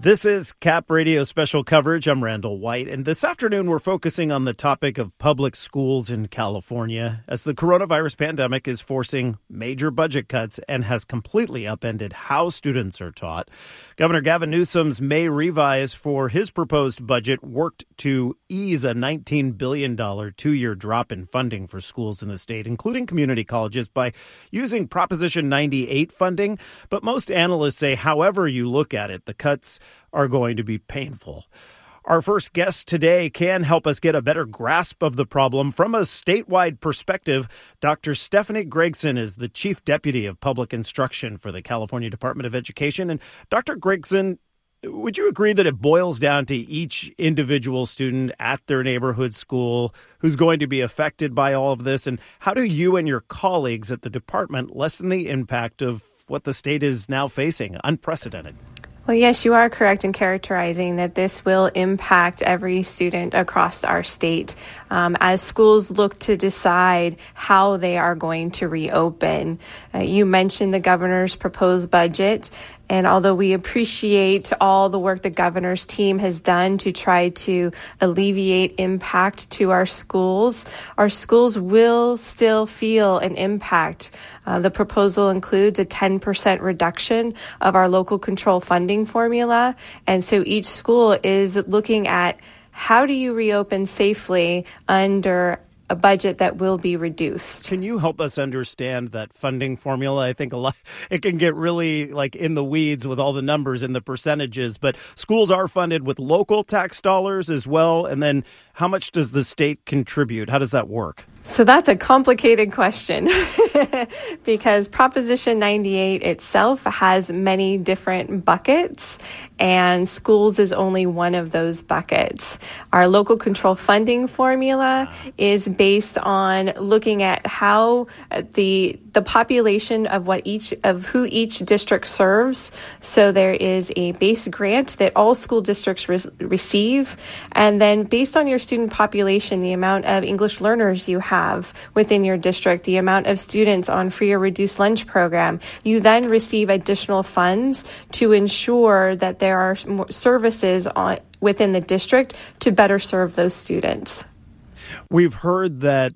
This is Cap Radio special coverage. I'm Randall White, and this afternoon we're focusing on the topic of public schools in California as the coronavirus pandemic is forcing major budget cuts and has completely upended how students are taught. Governor Gavin Newsom's May revise for his proposed budget worked to ease a $19 billion two-year drop in funding for schools in the state, including community colleges, by using Proposition 98 funding. But most analysts say, however you look at it, the cuts are going to be painful. Our first guest today can help us get a better grasp of the problem from a statewide perspective. Dr. Stephanie Gregson is the Chief Deputy of Public Instruction for the California Department of Education. And Dr. Gregson, would you agree that it boils down to each individual student at their neighborhood school who's going to be affected by all of this? And how do you and your colleagues at the department lessen the impact of what the state is now facing? Unprecedented. Well, yes, you are correct in characterizing that this will impact every student across our state as schools look to decide how they are going to reopen. You mentioned the governor's proposed budget. And although we appreciate all the work the governor's team has done to try to alleviate impact to our schools will still feel an impact. The proposal includes a 10% reduction of our local control funding formula. And so each school is looking at how do you reopen safely under a budget that will be reduced. Can you help us understand that funding formula? I think it can get really in the weeds with all the numbers and the percentages, but schools are funded with local tax dollars as well. And then how much does the state contribute? How does that work? So that's a complicated question because Proposition 98 itself has many different buckets, and schools is only one of those buckets. Our local control funding formula is based on looking at how the population of who each district serves. So there is a base grant that all school districts receive, and then based on your student population, the amount of English learners you have within your district, the amount of students on free or reduced lunch program, you then receive additional funds to ensure that there are more services within the district to better serve those students. We've heard that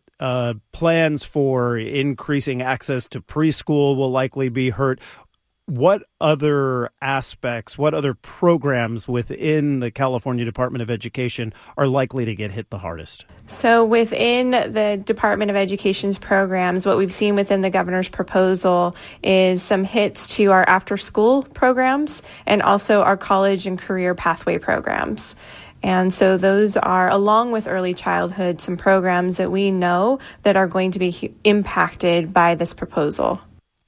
plans for increasing access to preschool will likely be hurt. What other aspects, what other programs within the California Department of Education are likely to get hit the hardest? So within the Department of Education's programs, what we've seen within the governor's proposal is some hits to our after-school programs and also our college and career pathway programs. And so those are, along with early childhood, some programs that we know that are going to be impacted by this proposal.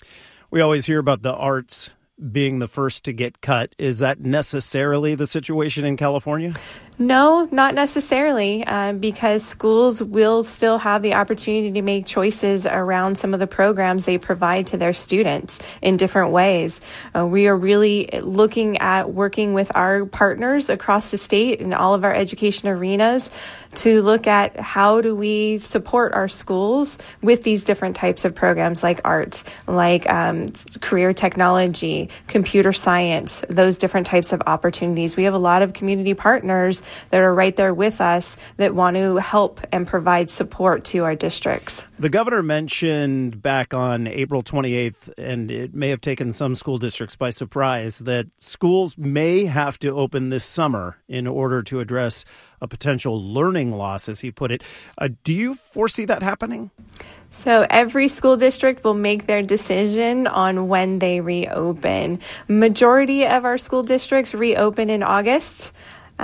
We always hear about the arts being the first to get cut. Is that necessarily the situation in California? No, not necessarily, because schools will still have the opportunity to make choices around some of the programs they provide to their students in different ways. We are really looking at working with our partners across the state in all of our education arenas to look at how do we support our schools with these different types of programs like arts, like career technology, computer science, those different types of opportunities. We have a lot of community partners that are right there with us that want to help and provide support to our districts. The governor mentioned back on April 28th, and it may have taken some school districts by surprise, that schools may have to open this summer in order to address a potential learning loss, as he put it. Do you foresee that happening? So every school district will make their decision on when they reopen. Majority of our school districts reopen in August.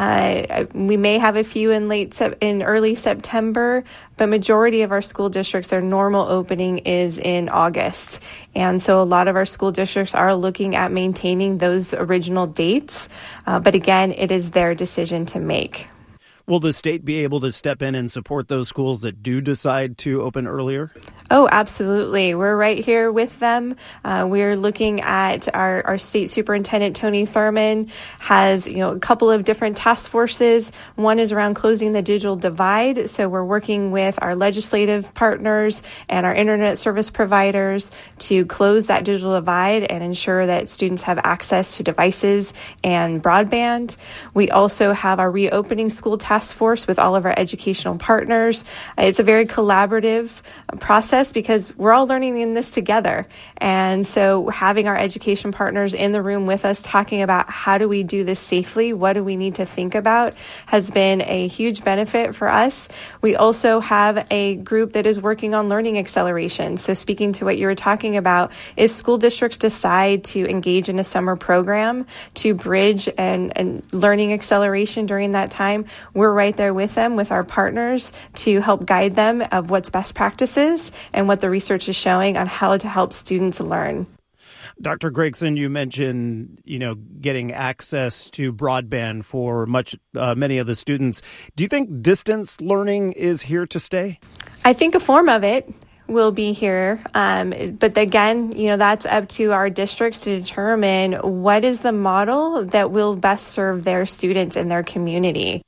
We may have a few in early September, but majority of our school districts, their normal opening is in August. And so a lot of our school districts are looking at maintaining those original dates. But again, it is their decision to make. Will the state be able to step in and support those schools that do decide to open earlier? Oh, absolutely. We're right here with them. We're looking at our state superintendent, Tony Thurmond, has a couple of different task forces. One is around closing the digital divide. So we're working with our legislative partners and our internet service providers to close that digital divide and ensure that students have access to devices and broadband. We also have our reopening school task force with all of our educational partners. It's a very collaborative process because we're all learning in this together. And so having our education partners in the room with us talking about how do we do this safely, what do we need to think about, has been a huge benefit for us. We also have a group that is working on learning acceleration. So speaking to what you were talking about, if school districts decide to engage in a summer program to bridge and learning acceleration during that time, we're right there with them, with our partners, to help guide them of what's best practices and what the research is showing on how to help students learn. Dr. Gregson, you mentioned, getting access to broadband for many of the students. Do you think distance learning is here to stay? I think a form of it will be here. But again, that's up to our districts to determine what is the model that will best serve their students and their community.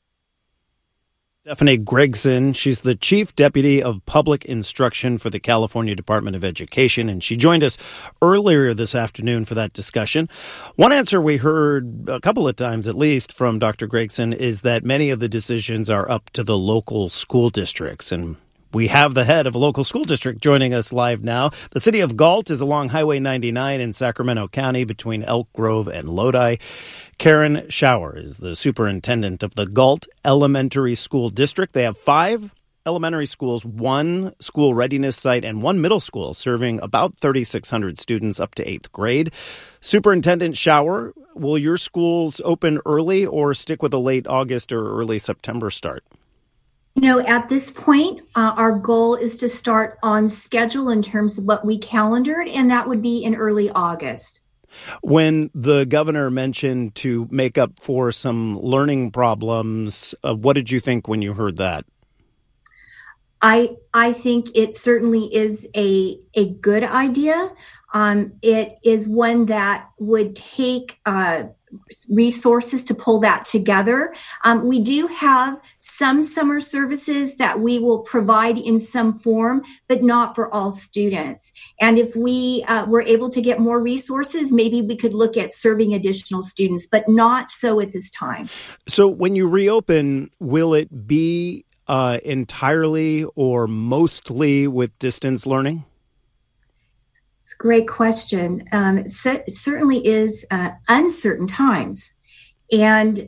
Stephanie Gregson, she's the Chief Deputy of Public Instruction for the California Department of Education, and she joined us earlier this afternoon for that discussion. One answer we heard a couple of times, at least, from Dr. Gregson is that many of the decisions are up to the local school districts, and we have the head of a local school district joining us live now. The city of Galt is along Highway 99 in Sacramento County between Elk Grove and Lodi. Karen Schauer is the superintendent of the Galt Elementary School District. They have 5 elementary schools, 1 school readiness site, and 1 middle school serving about 3,600 students up to 8th grade. Superintendent Schauer, will your schools open early or stick with a late August or early September start? At this point, our goal is to start on schedule in terms of what we calendared, and that would be in early August. When the governor mentioned to make up for some learning problems, what did you think when you heard that? I think it certainly is a good idea. It is one that would take resources to pull that together. We do have some summer services that we will provide in some form, but not for all students. And if we were able to get more resources, maybe we could look at serving additional students, but not so at this time. So when you reopen, will it be entirely or mostly with distance learning? It's a great question. It certainly is uncertain times. And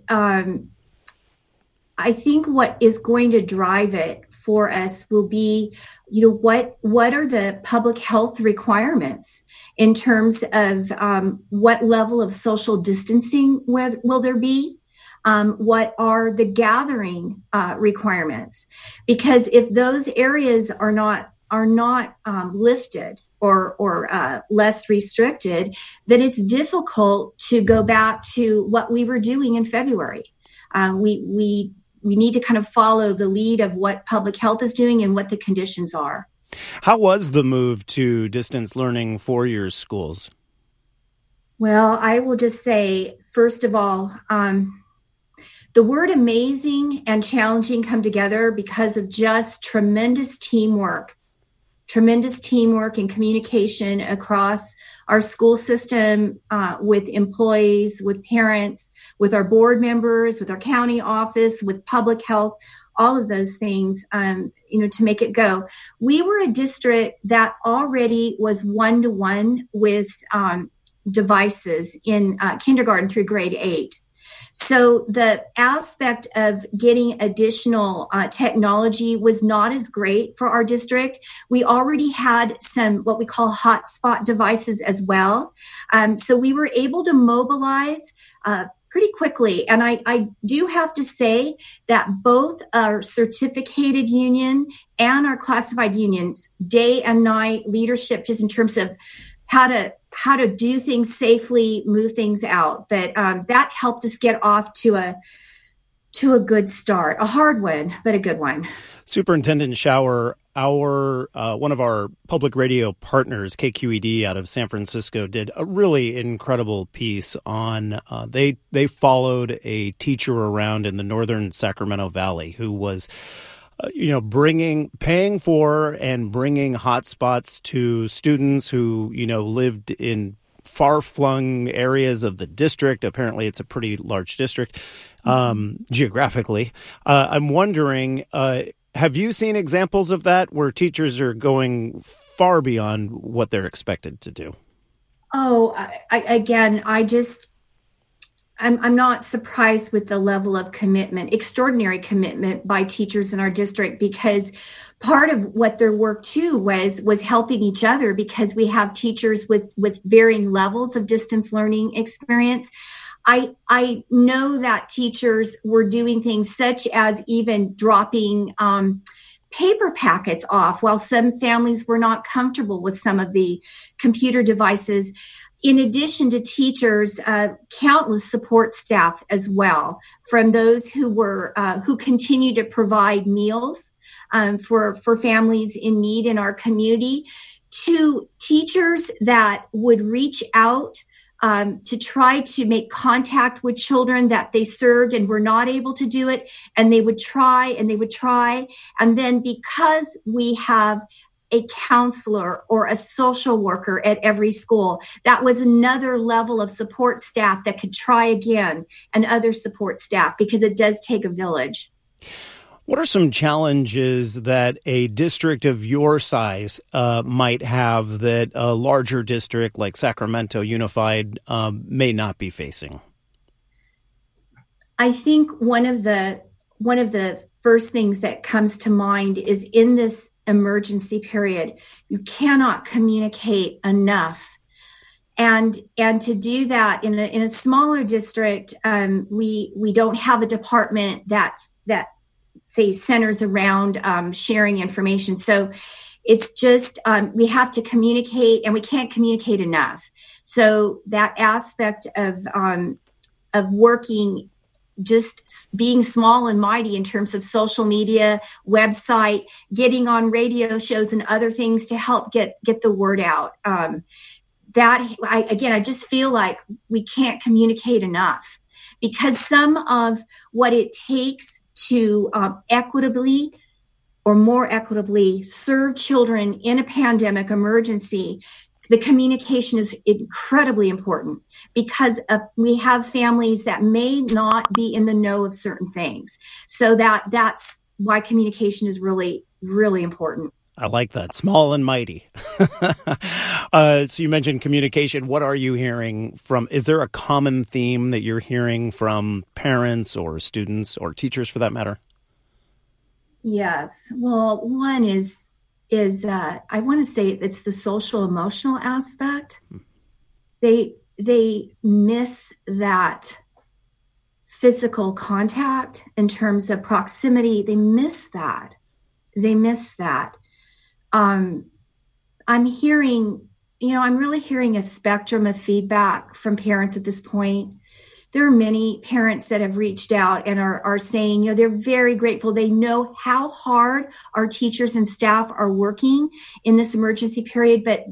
I think what is going to drive it for us will be, what are the public health requirements in terms of what level of social distancing will there be? What are the gathering requirements? Because if those areas are not lifted or less restricted, then it's difficult to go back to what we were doing in February. We need to kind of follow the lead of what public health is doing and what the conditions are. How was the move to distance learning for your schools? Well, I will just say, first of all, the word amazing and challenging come together because of just tremendous teamwork and communication across our school system, with employees, with parents, with our board members, with our county office, with public health, all of those things, to make it go. We were a district that already was one-to-one with devices in kindergarten through grade 8. So the aspect of getting additional technology was not as great for our district. We already had some what we call hotspot devices as well. So we were able to mobilize pretty quickly. And I do have to say that both our certificated union and our classified unions, day and night leadership, just in terms of how to do things safely, move things out. But that helped us get off to to a good start. A hard one, but a good one. Superintendent Schauer, one of our public radio partners, KQED out of San Francisco, did a really incredible piece on they followed a teacher around in the northern Sacramento Valley who was paying for and bringing hotspots to students who lived in far-flung areas of the district. Apparently, it's a pretty large district geographically. I'm wondering, have you seen examples of that where teachers are going far beyond what they're expected to do? Oh, I'm not surprised with the level of commitment, extraordinary commitment by teachers in our district, because part of what their work too was helping each other, because we have teachers with varying levels of distance learning experience. I know that teachers were doing things such as even dropping paper packets off while some families were not comfortable with some of the computer devices. In addition to teachers, countless support staff as well, from those who continue to provide meals for families in need in our community, to teachers that would reach out to try to make contact with children that they served and were not able to do it, and they would try. And then because we have a counselor or a social worker at every school, that was another level of support staff that could try again, and other support staff, because it does take a village. What are some challenges that a district of your size might have that a larger district like Sacramento Unified may not be facing? I think one of the first things that comes to mind is, in this emergency period, you cannot communicate enough. And to do that in a smaller district, we don't have a department that say centers around sharing information. So it's just we have to communicate, and we can't communicate enough. So that aspect of working, just being small and mighty in terms of social media, website, getting on radio shows and other things to help get the word out. I just feel like we can't communicate enough, because some of what it takes to equitably or more equitably serve children in a pandemic emergency, the communication is incredibly important, because we have families that may not be in the know of certain things. So that's why communication is really, really important. I like that. Small and mighty. So you mentioned communication. What are you hearing is there a common theme that you're hearing from parents or students or teachers for that matter? Yes. Well, one is I want to say it's the social emotional aspect. They miss that physical contact in terms of proximity. They miss that. I'm really hearing a spectrum of feedback from parents at this point. There are many parents that have reached out and are saying, they're very grateful. They know how hard our teachers and staff are working in this emergency period, but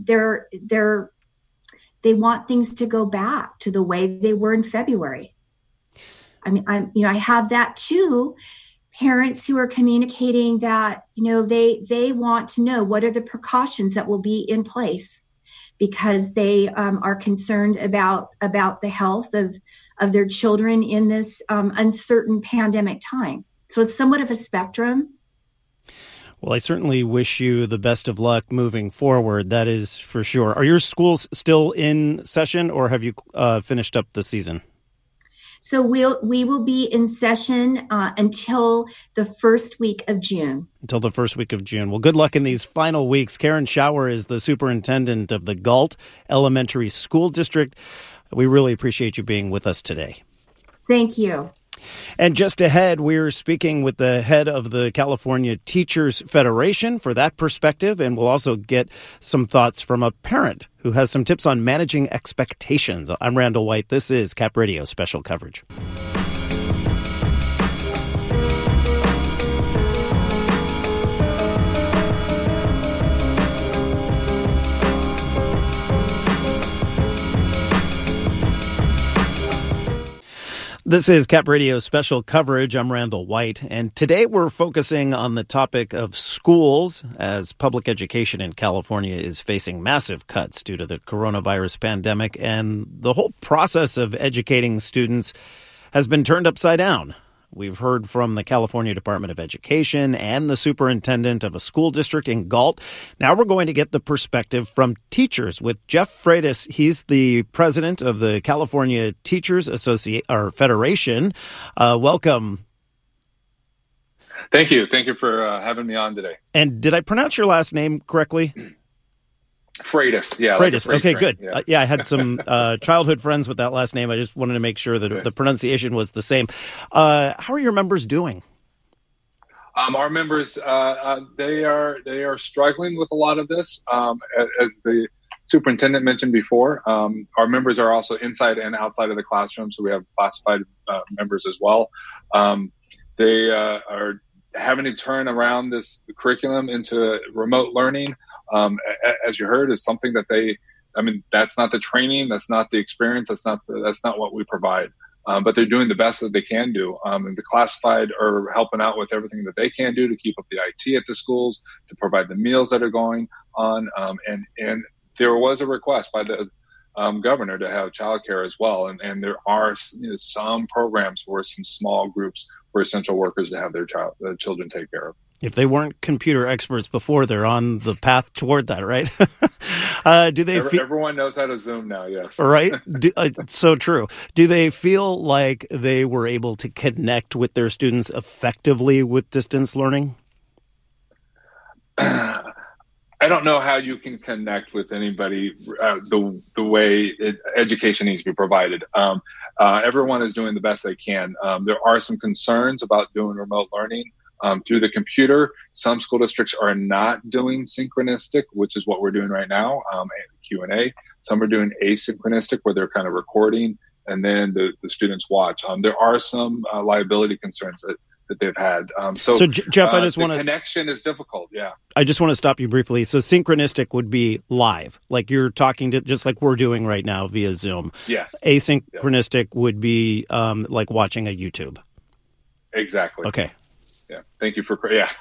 they want things to go back to the way they were in February. I mean, I have that too. Parents who are communicating that, they want to know what are the precautions that will be in place, because they are concerned about the health of their children in this uncertain pandemic time. So it's somewhat of a spectrum. Well, I certainly wish you the best of luck moving forward. That is for sure. Are your schools still in session, or have you finished up the season? So we will be in session until the first week of June. Until the first week of June. Well, good luck in these final weeks. Karen Schauer is the superintendent of the Galt Elementary School District. We really appreciate you being with us today. Thank you. And just ahead, we're speaking with the head of the California Teachers Federation for that perspective, and we'll also get some thoughts from a parent who has some tips on managing expectations. I'm Randall White. This is Cap Radio Special Coverage. This is Cap Radio special coverage. I'm Randall White, and today we're focusing on the topic of schools as public education in California is facing massive cuts due to the coronavirus pandemic, and the whole process of educating students has been turned upside down. We've heard from the California Department of Education and the superintendent of a school district in Galt. Now we're going to get the perspective from teachers with Jeff Freitas. He's the president of the California Teachers Federation. Welcome. Thank you. Thank you for having me on today. And did I pronounce your last name correctly? Freitas, yeah. Freitas. Like okay, good. Yeah. I had some childhood friends with that last name. I just wanted to make sure that the pronunciation was the same. How are your members doing? Our members, they are struggling with a lot of this. As the superintendent mentioned before, our members are also inside and outside of the classroom, so we have classified members as well. They are having to turn around this curriculum into remote learning. As you heard, is something that that's not the training, that's not the experience, that's not what we provide. But they're doing the best that they can do. And the classified are helping out with everything that they can do to keep up the IT at the schools, to provide the meals that are going on. And there was a request by the governor to have childcare as well. And there are some programs for some small groups for essential workers to have their children taken care of. If they weren't computer experts before, they're on the path toward that, right? Everyone knows how to Zoom now, yes. Right? So true. Do they feel like they were able to connect with their students effectively with distance learning? I don't know how you can connect with anybody the way education needs to be provided. Everyone is doing the best they can. There are some concerns about doing remote learning through the computer. Some school districts are not doing synchronistic, which is what we're doing right now, Q&A. Some are doing asynchronistic, where they're kind of recording and then the students watch. There are some liability concerns that they've had. So Jeff, I just want to... connection is difficult, yeah. I just want to stop you briefly. So synchronistic would be live, like you're talking to, just like we're doing right now via Zoom. Yes. Asynchronistic would be like watching a YouTube. Exactly. Okay. Yeah. Thank you for, yes.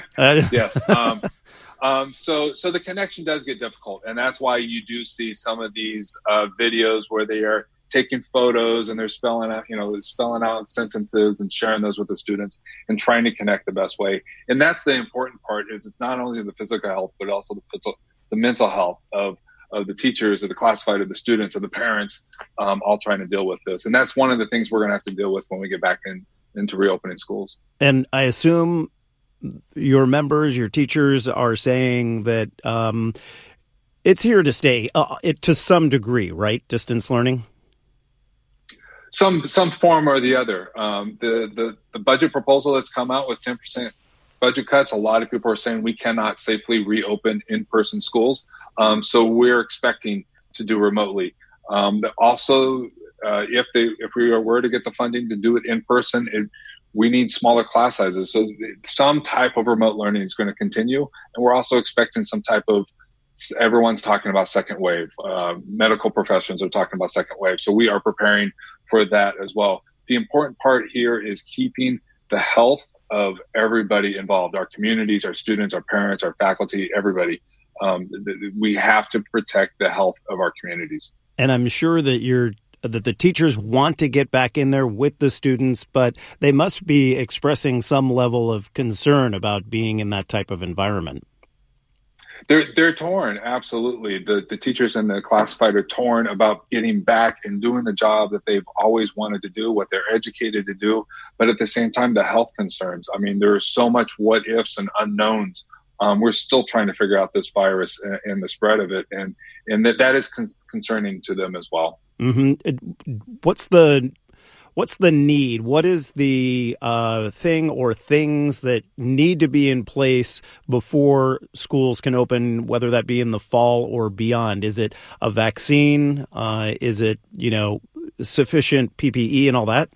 So the connection does get difficult, and that's why you do see some of these videos where they are taking photos and they're spelling out sentences and sharing those with the students and trying to connect the best way. And that's the important part, is it's not only the physical health, but also the mental health of the teachers, of the classified, of the students, of the parents, all trying to deal with this. And that's one of the things we're going to have to deal with when we get back into reopening schools. And I assume your members, your teachers are saying that it's here to stay to some degree, right? Distance learning? Some form or the other. The budget proposal that's come out with 10% budget cuts, a lot of people are saying we cannot safely reopen in-person schools. So we're expecting to do remotely. Also, if we were to get the funding to do it in person, we need smaller class sizes. So some type of remote learning is going to continue. And we're also expecting some type of, everyone's talking about second wave. Medical professions are talking about second wave. So we are preparing for that as well. The important part here is keeping the health of everybody involved, our communities, our students, our parents, our faculty, everybody. We have to protect the health of our communities. And I'm sure that that the teachers want to get back in there with the students, but they must be expressing some level of concern about being in that type of environment. They're torn, absolutely. The teachers and the classified are torn about getting back and doing the job that they've always wanted to do, what they're educated to do, but at the same time, the health concerns. I mean, there's so much what ifs and unknowns. We're still trying to figure out this virus and the spread of it, and that is concerning to them as well. Mm-hmm. What's the need? What is the thing or things that need to be in place before schools can open, whether that be in the fall or beyond? Is it a vaccine? Is it, sufficient PPE and all that?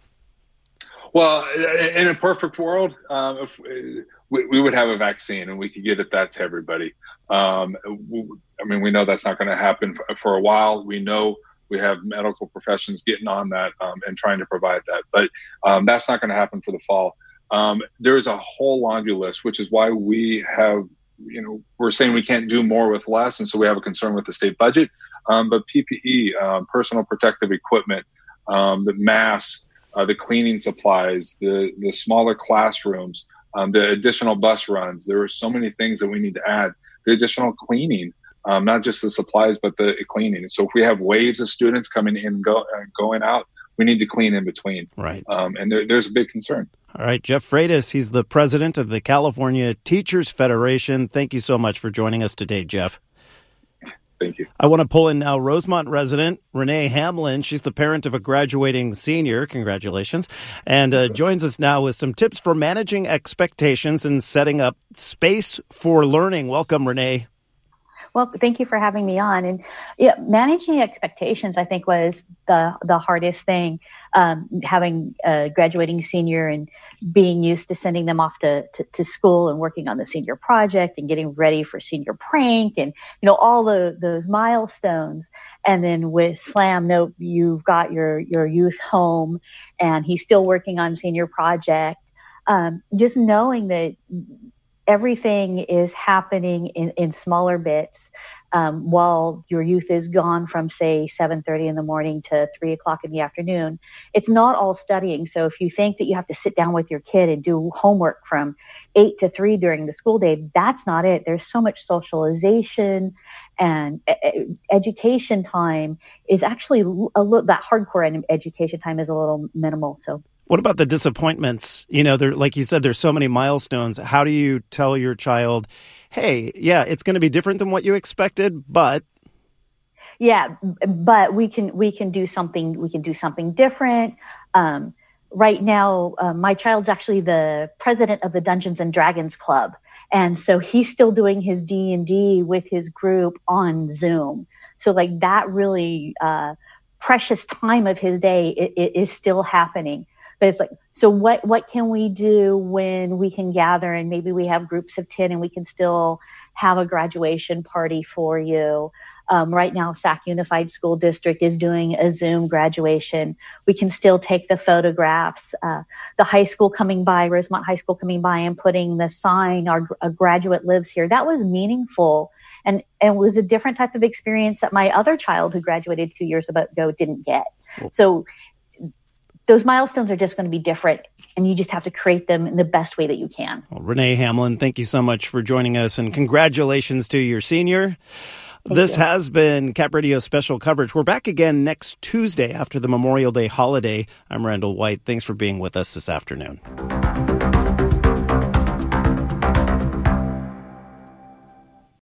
Well, in a perfect world, if we would have a vaccine and we could get that to everybody. We know that's not going to happen for a while. We know We have medical professions getting on that and trying to provide that. But that's not going to happen for the fall. There's a whole laundry list, which is why we have, we're saying we can't do more with less. And so we have a concern with the state budget. But PPE, personal protective equipment, the masks, the cleaning supplies, the smaller classrooms, the additional bus runs. There are so many things that we need to add. The additional cleaning. Not just the supplies, but the cleaning. So if we have waves of students coming in and going out, we need to clean in between. Right. And there's a big concern. All right. Jeff Freitas, he's the president of the California Teachers Federation. Thank you so much for joining us today, Jeff. Thank you. I want to pull in now Rosemont resident Renee Hamlin. She's the parent of a graduating senior. Congratulations. And joins us now with some tips for managing expectations and setting up space for learning. Welcome, Renee. Well, thank you for having me on. And managing expectations, I think, was the hardest thing. Having a graduating senior and being used to sending them off to school and working on the senior project and getting ready for senior prank and all those milestones. And then with SLAM, nope, you've got your youth home, and he's still working on senior project. Just knowing that everything is happening in smaller bits while your youth is gone from, say, 7:30 in the morning to 3 o'clock in the afternoon. It's not all studying. So if you think that you have to sit down with your kid and do homework from 8 to 3 during the school day, that's not it. There's so much socialization, and education time is actually that hardcore education time is a little minimal. So. What about the disappointments? Like you said, there's so many milestones. How do you tell your child, hey, yeah, it's going to be different than what you expected, but... Yeah, but we can do something. We can do something different. Right now, my child's actually the president of the Dungeons and Dragons Club. And so he's still doing his D&D with his group on Zoom. So like that really precious time of his day is still happening. But it's like, so what can we do when we can gather and maybe we have groups of 10 and we can still have a graduation party for you? Right now, Sac Unified School District is doing a Zoom graduation. We can still take the photographs. The high school coming by, Rosemont High School coming by and putting the sign, a graduate lives here. That was meaningful. And was a different type of experience that my other child who graduated 2 years ago didn't get. So those milestones are just going to be different, and you just have to create them in the best way that you can. Well, Renee Hamlin, thank you so much for joining us, and congratulations to your senior. This has been Cap Radio Special Coverage. We're back again next Tuesday after the Memorial Day holiday. I'm Randall White. Thanks for being with us this afternoon.